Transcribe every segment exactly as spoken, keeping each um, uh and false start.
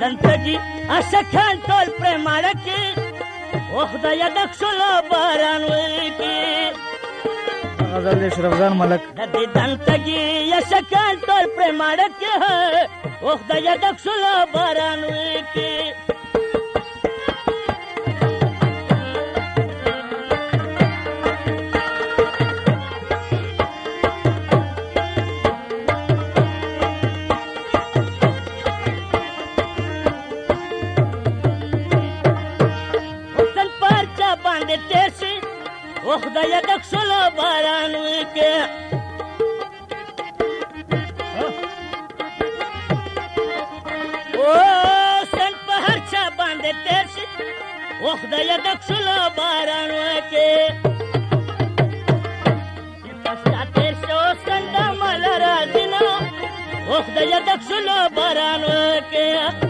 دنتګي اشکان ټول پر ماړه کې او خدای د خلو باران وکي غزل دې شرفزان ملک د دې دنتګي اشکان ټول پر ماړه کې او خدای د خلو باران وکي او خدای د خلو باران وکي او سن په هر چا باندې تیر شي او خدای د خلو باران وکي پستا تیر شو سن د مل راځي نو او خدای د خلو باران وکي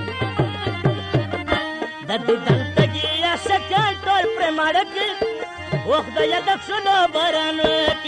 د دې دلتګي اشکال ټول پر ماړه کې او خدای د خلو باران